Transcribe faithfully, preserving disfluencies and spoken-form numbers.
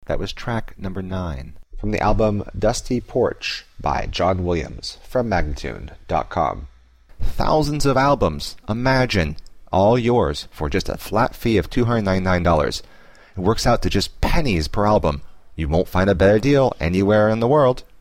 That was track number nine. From the album Dusty Porch by John Williams from Magnatune dot com. Thousands of albums, imagine, all yours for just a flat fee of two hundred ninety-nine dollars. It works out to just pennies per album. You won't find a better deal anywhere in the world.